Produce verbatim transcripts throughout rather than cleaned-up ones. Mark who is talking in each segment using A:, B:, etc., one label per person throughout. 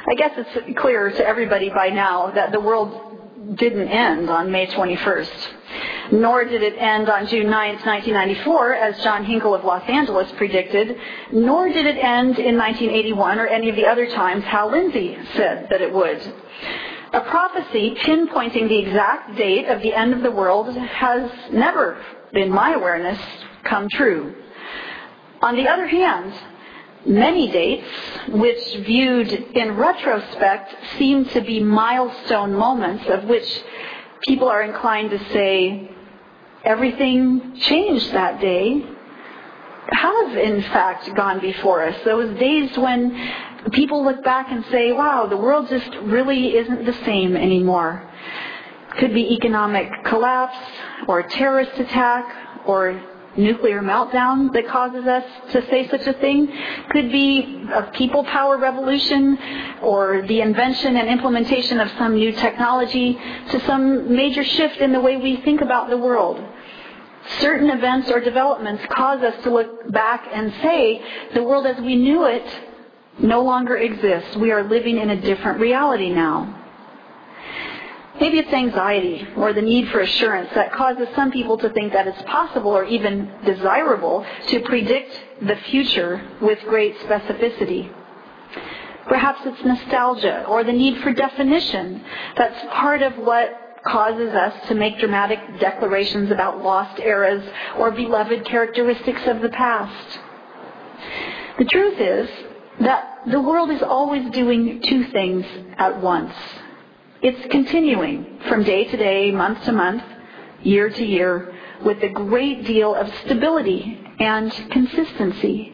A: I guess it's clear to everybody by now that the world didn't end on May twenty-first, nor did it end on June ninth, nineteen ninety-four, as John Hinkle of Los Angeles predicted, nor did it end in nineteen eighty-one or any of the other times Hal Lindsey said that it would. A prophecy pinpointing the exact date of the end of the world has never, in my awareness, come true. On the other hand, many dates, which viewed in retrospect seem to be milestone moments of which people are inclined to say everything changed that day, have in fact gone before us. Those days when people look back and say, wow, the world just really isn't the same anymore. Could be economic collapse or a terrorist attack or nuclear meltdown that causes us to say such a thing. Could be a people power revolution or the invention and implementation of some new technology to some major shift in the way we think about the world. Certain events or developments cause us to look back and say the world as we knew it no longer exists. We are living in a different reality now. Maybe it's anxiety or the need for assurance that causes some people to think that it's possible or even desirable to predict the future with great specificity. Perhaps it's nostalgia or the need for definition that's part of what causes us to make dramatic declarations about lost eras or beloved characteristics of the past. The truth is that the world is always doing two things at once. It's continuing from day to day, month to month, year to year, with a great deal of stability and consistency.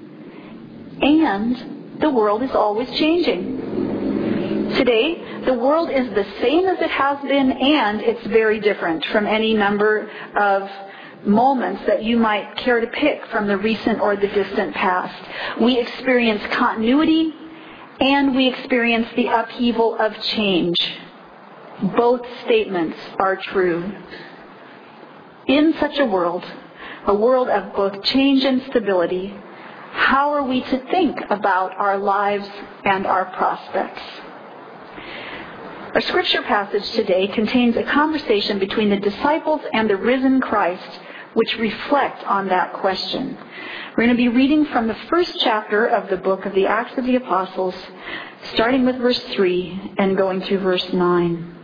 A: And the world is always changing. Today, the world is the same as it has been, and it's very different from any number of moments that you might care to pick from the recent or the distant past. We experience continuity, and we experience the upheaval of change. Both statements are true. In such a world, a world of both change and stability, how are we to think about our lives and our prospects? Our scripture passage today contains a conversation between the disciples and the risen Christ, which reflect on that question. We're going to be reading from the first chapter of the book of the Acts of the Apostles, starting with verse three and going through verse nine.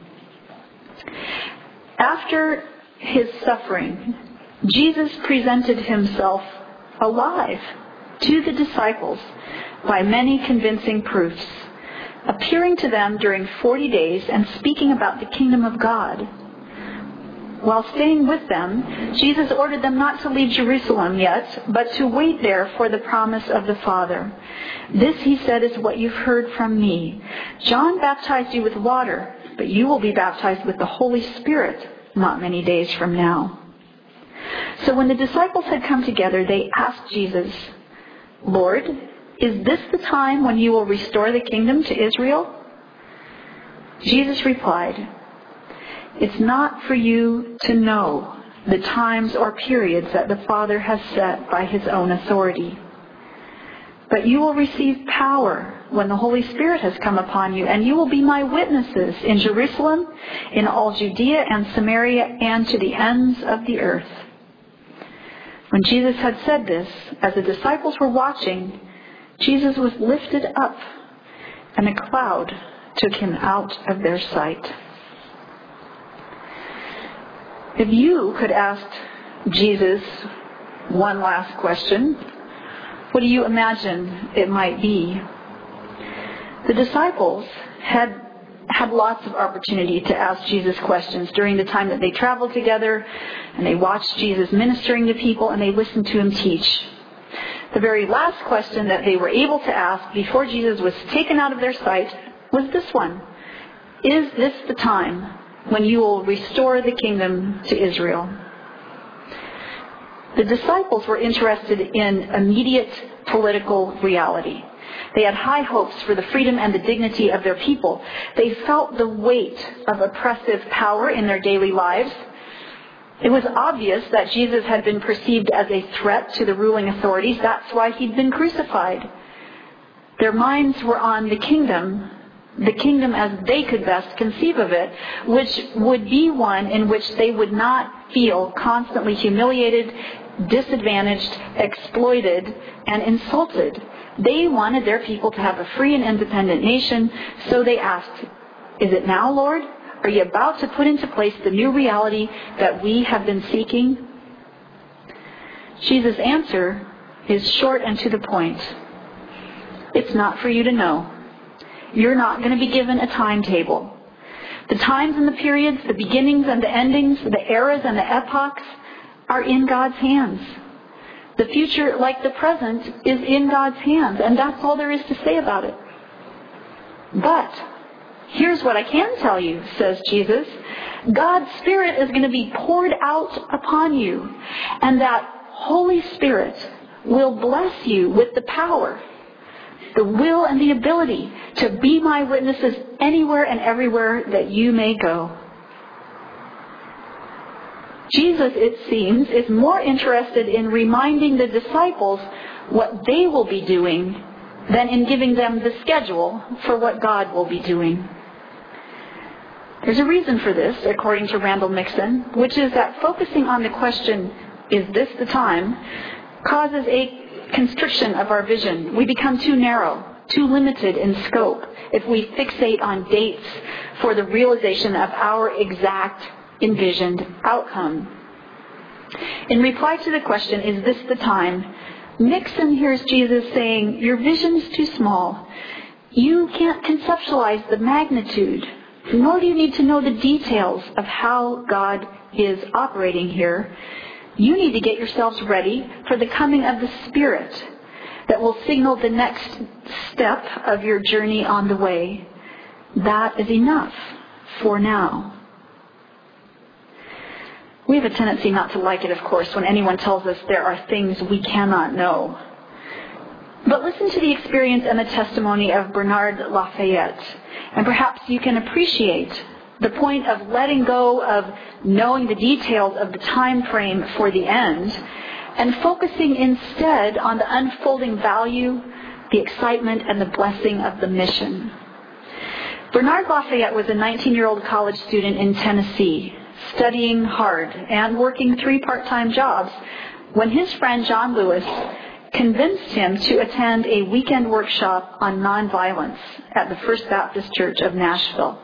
A: After his suffering, Jesus presented himself alive to the disciples by many convincing proofs, appearing to them during forty days and speaking about the kingdom of God. While staying with them, Jesus ordered them not to leave Jerusalem yet, but to wait there for the promise of the Father. This, he said, is what you've heard from me. John baptized you with water, but you will be baptized with the Holy Spirit not many days from now. So when the disciples had come together, they asked Jesus, Lord, is this the time when you will restore the kingdom to Israel? Jesus replied, it's not for you to know the times or periods that the Father has set by his own authority. But you will receive power when the Holy Spirit has come upon you, and you will be my witnesses in Jerusalem, in all Judea and Samaria, and to the ends of the earth. When Jesus had said this, as the disciples were watching, Jesus was lifted up, and a cloud took him out of their sight. If you could ask Jesus one last question, what do you imagine it might be? The disciples had had lots of opportunity to ask Jesus questions during the time that they traveled together, and they watched Jesus ministering to people, and they listened to him teach. The very last question that they were able to ask before Jesus was taken out of their sight was this one. Is this the time when you will restore the kingdom to Israel? The disciples were interested in immediate political reality. They had high hopes for the freedom and the dignity of their people. They felt the weight of oppressive power in their daily lives. It was obvious that Jesus had been perceived as a threat to the ruling authorities. That's why he'd been crucified. Their minds were on the kingdom, the kingdom as they could best conceive of it, which would be one in which they would not feel constantly humiliated, disadvantaged, exploited, and insulted. They wanted their people to have a free and independent nation, so they asked, "Is it now, Lord? Are you about to put into place the new reality that we have been seeking?" Jesus' answer is short and to the point. It's not for you to know. You're not going to be given a timetable. The times and the periods, the beginnings and the endings, the eras and the epochs are in God's hands. The future, like the present, is in God's hands, and that's all there is to say about it. But here's what I can tell you, says Jesus. God's Spirit is going to be poured out upon you, and that Holy Spirit will bless you with the power, the will and the ability to be my witnesses anywhere and everywhere that you may go. Jesus, it seems, is more interested in reminding the disciples what they will be doing than in giving them the schedule for what God will be doing. There's a reason for this, according to Randall Nixon, which is that focusing on the question, "Is this the time?" causes a constriction of our vision. We become too narrow, too limited in scope if we fixate on dates for the realization of our exact envisioned outcome. In reply to the question, "Is this the time?" Nixon hears Jesus saying, "Your vision's too small. You can't conceptualize the magnitude, nor do you need to know the details of how God is operating here. You need to get yourselves ready for the coming of the Spirit that will signal the next step of your journey on the way. That is enough for now." We have a tendency not to like it, of course, when anyone tells us there are things we cannot know. But listen to the experience and the testimony of Bernard Lafayette, and perhaps you can appreciate the point of letting go of knowing the details of the time frame for the end and focusing instead on the unfolding value, the excitement, and the blessing of the mission. Bernard Lafayette was a nineteen-year-old college student in Tennessee, studying hard and working three part-time jobs when his friend John Lewis convinced him to attend a weekend workshop on nonviolence at the First Baptist Church of Nashville.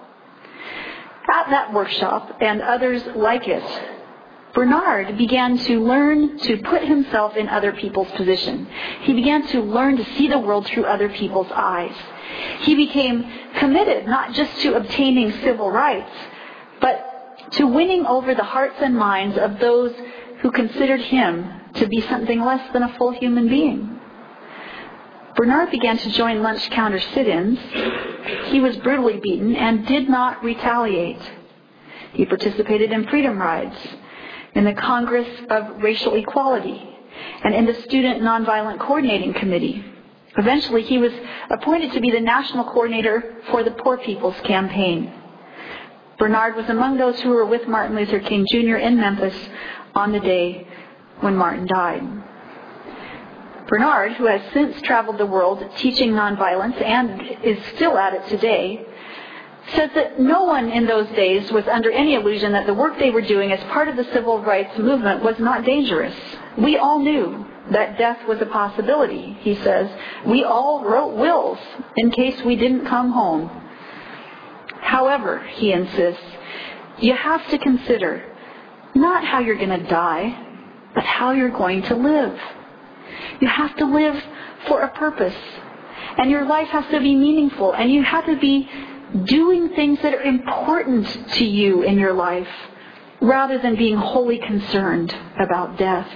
A: At that workshop, and others like it, Bernard began to learn to put himself in other people's position. He began to learn to see the world through other people's eyes. He became committed not just to obtaining civil rights, but to winning over the hearts and minds of those who considered him to be something less than a full human being. Bernard began to join lunch counter sit-ins. He was brutally beaten and did not retaliate. He participated in freedom rides, in the Congress of Racial Equality, and in the Student Nonviolent Coordinating Committee. Eventually, he was appointed to be the national coordinator for the Poor People's Campaign. Bernard was among those who were with Martin Luther King Junior in Memphis on the day when Martin died. Bernard, who has since traveled the world teaching nonviolence and is still at it today, says that no one in those days was under any illusion that the work they were doing as part of the civil rights movement was not dangerous. We all knew that death was a possibility, he says. We all wrote wills in case we didn't come home. However, he insists, you have to consider not how you're going to die, but how you're going to live. You have to live for a purpose, and your life has to be meaningful, and you have to be doing things that are important to you in your life, rather than being wholly concerned about death.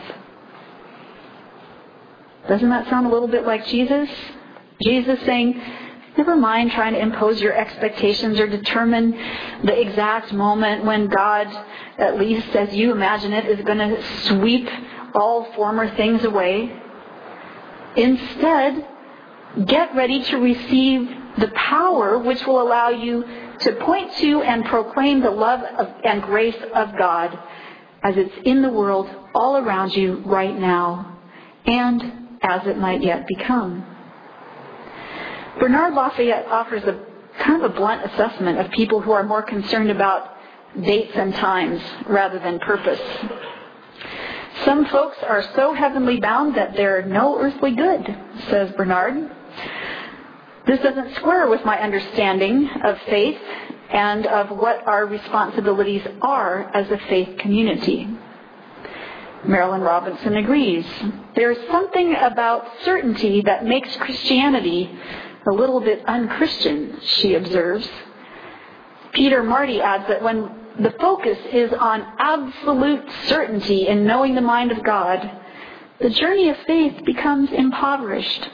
A: Doesn't that sound a little bit like Jesus? Jesus saying, never mind trying to impose your expectations or determine the exact moment when God, at least as you imagine it, is going to sweep all former things away. Instead, get ready to receive the power which will allow you to point to and proclaim the love of, and grace of God as it's in the world all around you right now, and as it might yet become. Bernard Lafayette offers a kind of a blunt assessment of people who are more concerned about dates and times rather than purpose. Some folks are so heavenly bound that they're no earthly good, says Bernard. This doesn't square with my understanding of faith and of what our responsibilities are as a faith community. Marilyn Robinson agrees. There's something about certainty that makes Christianity a little bit unchristian, she observes. Peter Marty adds that when the focus is on absolute certainty in knowing the mind of God, the journey of faith becomes impoverished.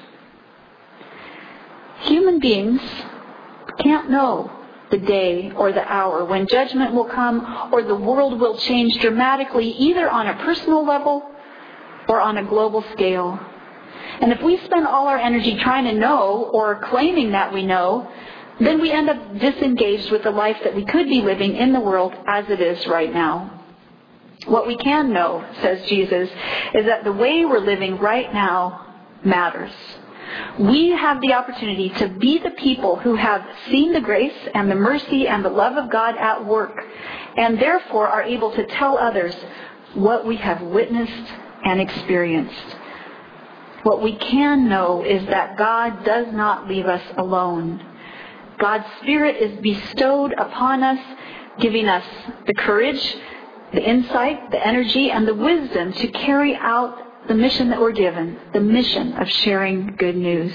A: Human beings can't know the day or the hour when judgment will come or the world will change dramatically, either on a personal level or on a global scale. And if we spend all our energy trying to know or claiming that we know, then we end up disengaged with the life that we could be living in the world as it is right now. What we can know, says Jesus, is that the way we're living right now matters. We have the opportunity to be the people who have seen the grace and the mercy and the love of God at work, and therefore are able to tell others what we have witnessed and experienced. What we can know is that God does not leave us alone. God's Spirit is bestowed upon us, giving us the courage, the insight, the energy, and the wisdom to carry out the mission that we're given, the mission of sharing good news.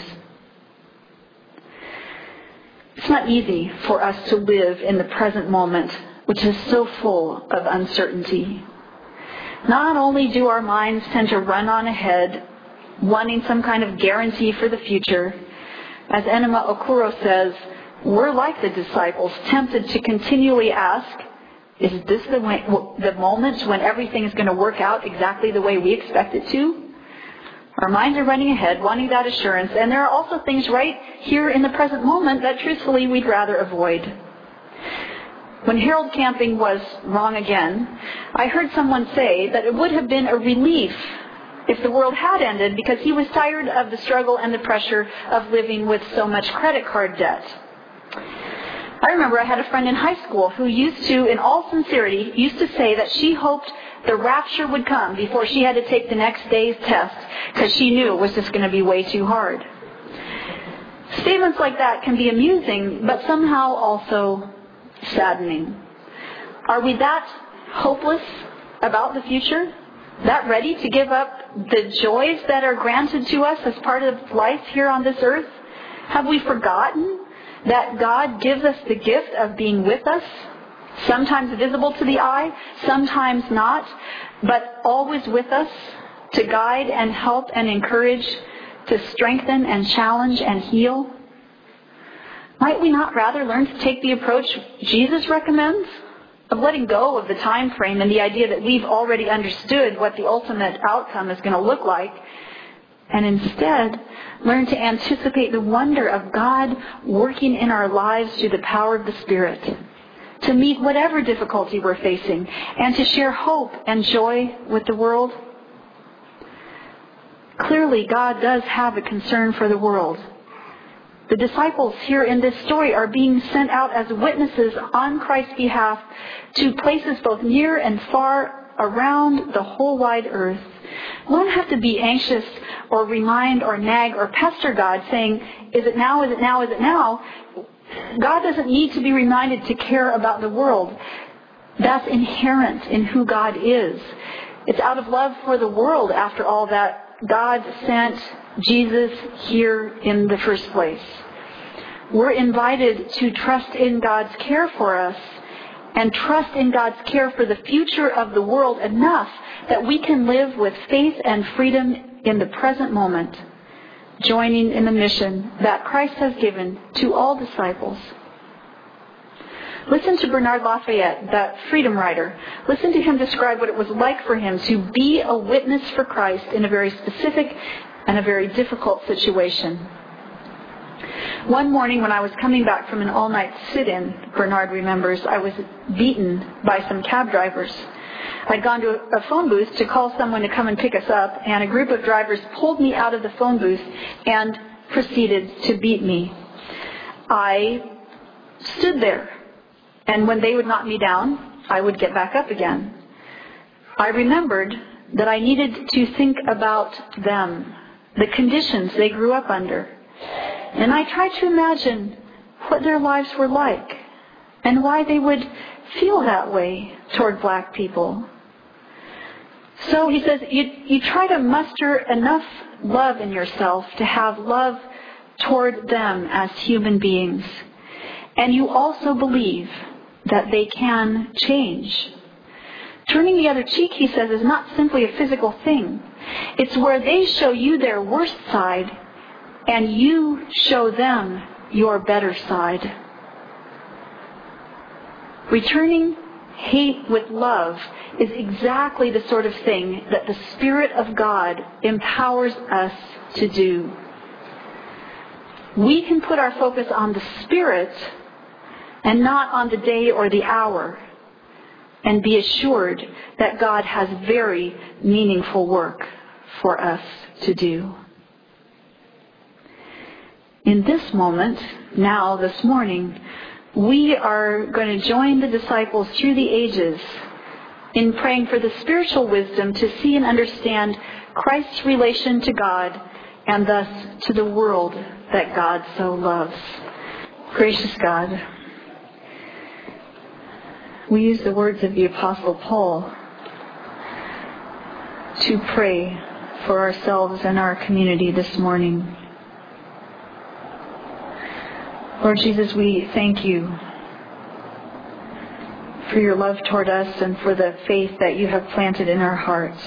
A: It's not easy for us to live in the present moment, which is so full of uncertainty. Not only do our minds tend to run on ahead, wanting some kind of guarantee for the future, as Enema Okuro says, we're like the disciples, tempted to continually ask, is this the, way, the moment when everything is going to work out exactly the way we expect it to? Our minds are running ahead, wanting that assurance, and there are also things right here in the present moment that truthfully we'd rather avoid. When Harold Camping was wrong again, I heard someone say that it would have been a relief if the world had ended because he was tired of the struggle and the pressure of living with so much credit card debt. I remember I had a friend in high school who used to, in all sincerity, used to say that she hoped the rapture would come before she had to take the next day's test because she knew it was just going to be way too hard. Statements like that can be amusing, but somehow also saddening. Are we that hopeless about the future? That ready to give up the joys that are granted to us as part of life here on this earth? Have we forgotten that God gives us the gift of being with us, sometimes visible to the eye, sometimes not, but always with us to guide and help and encourage, to strengthen and challenge and heal? Might we not rather learn to take the approach Jesus recommends of letting go of the time frame and the idea that we've already understood what the ultimate outcome is going to look like, and instead learn to anticipate the wonder of God working in our lives through the power of the Spirit, to meet whatever difficulty we're facing, and to share hope and joy with the world? Clearly, God does have a concern for the world. The disciples here in this story are being sent out as witnesses on Christ's behalf to places both near and far around the whole wide earth. We don't have to be anxious or remind or nag or pester God saying, is it now, is it now, is it now? God doesn't need to be reminded to care about the world. That's inherent in who God is. It's out of love for the world, after all, that God sent Jesus here in the first place. We're invited to trust in God's care for us and trust in God's care for the future of the world enough that we can live with faith and freedom in the present moment, joining in the mission that Christ has given to all disciples. Listen to Bernard Lafayette, that freedom writer. Listen to him describe what it was like for him to be a witness for Christ in a very specific and a very difficult situation. One morning when I was coming back from an all-night sit-in, Bernard remembers, I was beaten by some cab drivers. I'd gone to a phone booth to call someone to come and pick us up, and a group of drivers pulled me out of the phone booth and proceeded to beat me. I stood there. And when they would knock me down, I would get back up again. I remembered that I needed to think about them, the conditions they grew up under. And I tried to imagine what their lives were like and why they would feel that way toward black people. So he says, you, you try to muster enough love in yourself to have love toward them as human beings. And you also believe that they can change. Turning the other cheek, he says, is not simply a physical thing. It's where they show you their worst side and you show them your better side. Returning hate with love is exactly the sort of thing that the Spirit of God empowers us to do. We can put our focus on the Spirit and not on the day or the hour, and be assured that God has very meaningful work for us to do. In this moment, now, this morning, we are going to join the disciples through the ages in praying for the spiritual wisdom to see and understand Christ's relation to God and thus to the world that God so loves. Gracious God, we use the words of the Apostle Paul to pray for ourselves and our community this morning. Lord Jesus, we thank you for your love toward us and for the faith that you have planted in our hearts.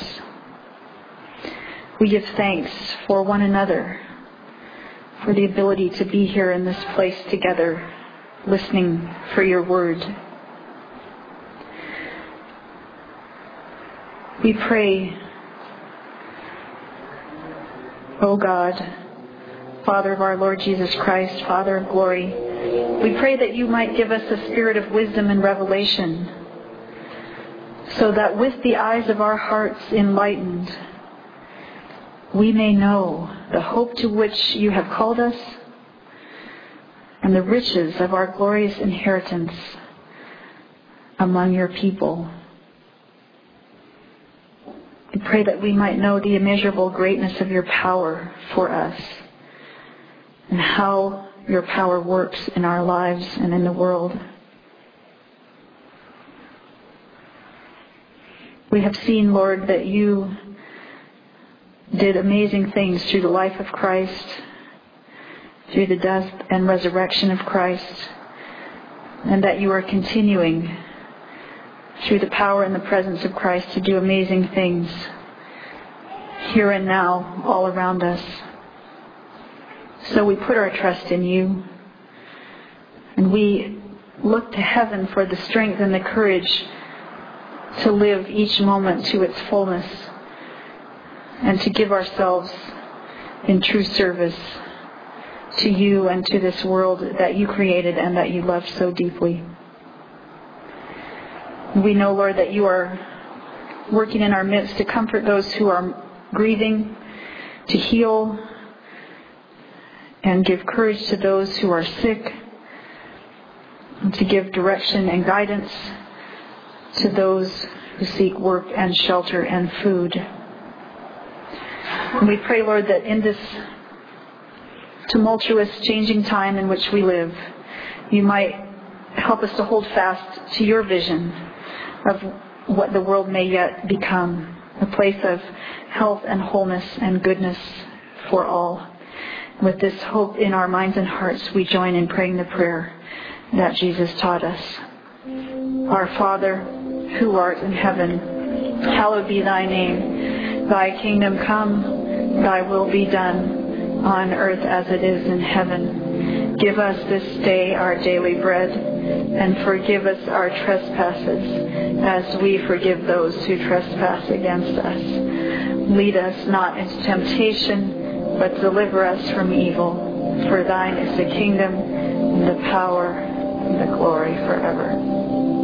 A: We give thanks for one another, for the ability to be here in this place together, listening for your word. We pray, O God, Father of our Lord Jesus Christ, Father of glory, we pray that you might give us a spirit of wisdom and revelation, so that with the eyes of our hearts enlightened, we may know the hope to which you have called us and the riches of our glorious inheritance among your people. We pray that we might know the immeasurable greatness of your power for us and how your power works in our lives and in the world. We have seen, Lord, that you did amazing things through the life of Christ, through the death and resurrection of Christ, and that you are continuing through the power and the presence of Christ to do amazing things here and now all around us. So we put our trust in you, and we look to heaven for the strength and the courage to live each moment to its fullness and to give ourselves in true service to you and to this world that you created and that you love so deeply. We know, Lord, that you are working in our midst to comfort those who are grieving, to heal and give courage to those who are sick, and to give direction and guidance to those who seek work and shelter and food. And we pray, Lord, that in this tumultuous, changing time in which we live, you might help us to hold fast to your vision of what the world may yet become, a place of health and wholeness and goodness for all. With this hope in our minds and hearts, we join in praying the prayer that Jesus taught us. Our Father, who art in heaven, hallowed be thy name. Thy kingdom come, thy will be done, on earth as it is in heaven. Give us this day our daily bread, and forgive us our trespasses, as we forgive those who trespass against us. Lead us not into temptation, but deliver us from evil. For thine is the kingdom, and the power, and the glory forever.